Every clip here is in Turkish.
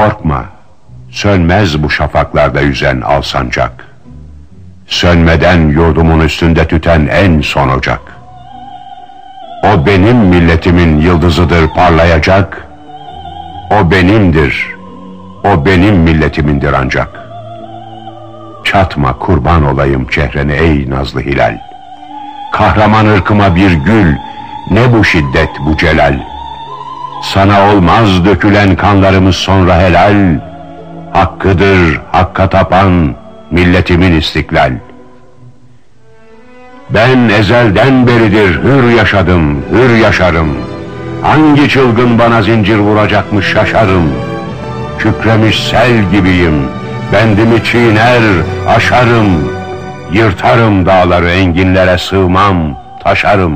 Korkma, sönmez bu şafaklarda yüzen al sancak. Sönmeden yurdumun üstünde tüten en son ocak. O benim milletimin yıldızıdır parlayacak. O benimdir, o benim milletimindir ancak. Çatma kurban olayım çehrene ey nazlı hilal. Kahraman ırkıma bir gül, ne bu şiddet bu celal. Sana olmaz dökülen kanlarımız sonra helal. Hakkıdır hakka tapan milletimin istiklal. Ben ezelden beridir hür yaşadım, hür yaşarım. Hangi çılgın bana zincir vuracakmış şaşarım. Kükremiş sel gibiyim, bendimi çiğner, aşarım. Yırtarım dağları, enginlere sığmam, taşarım.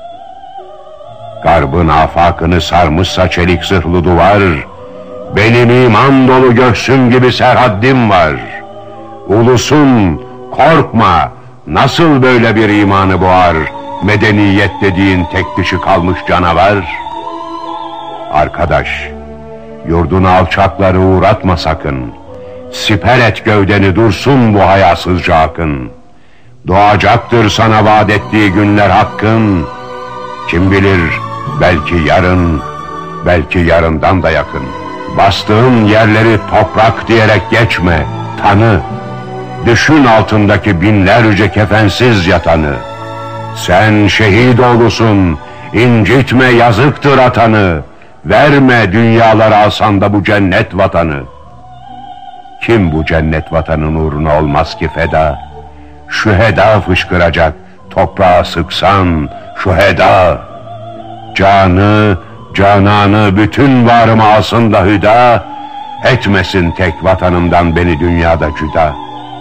Garbın afakını sarmışsa çelik zırhlı duvar, benim iman dolu göğsüm gibi serhaddim var. Ulusun, korkma, nasıl böyle bir imanı boğar, medeniyet dediğin tek dişi kalmış canavar? Arkadaş, yurdunu alçakları uğratma sakın. Siper et gövdeni, dursun bu hayasızca akın. Doğacaktır sana vaat ettiği günler hakkın. Kim bilir, belki yarın, belki yarından da yakın. Bastığın yerleri toprak diyerek geçme, tanı. Düşün altındaki binlerce kefensiz yatanı. Sen şehit oğlusun, incitme yazıktır atanı. Verme dünyalara alsan da bu cennet vatanı. Kim bu cennet vatanın uğruna olmaz ki feda? Şüheda fışkıracak, toprağa sıksan şüheda. Canı, cananı, bütün varımı alsın da hüda. Etmesin tek vatanımdan beni dünyada cüda.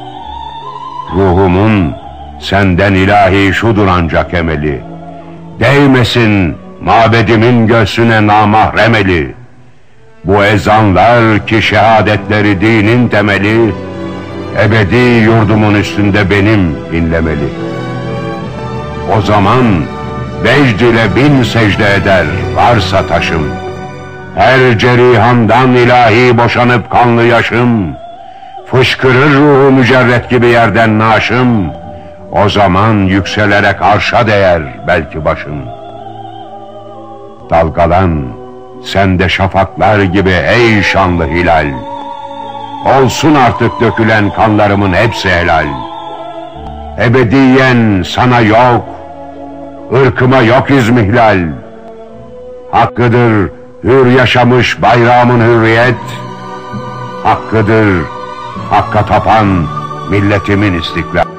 Ruhumun senden ilahi şudur ancak emeli. Değmesin mabedimin göğsüne namahrem eli. Bu ezanlar ki şehadetleri dinin temeli, ebedi yurdumun üstünde benim inlemeli. O zaman vecd ile bin secde eder varsa taşım. Her cerihandan ilahi boşanıp kanlı yaşım. Fışkırır ruhu mücerret gibi yerden naşım. O zaman yükselerek arşa değer belki başım. Dalgalan sen de şafaklar gibi ey şanlı hilal. Olsun artık dökülen kanlarımın hepsi helal. Ebediyen sana yok, ırkıma yok izmihlal. Hakkıdır hür yaşamış bayrağımın hürriyet. Hakkıdır hakka tapan milletimin istiklal.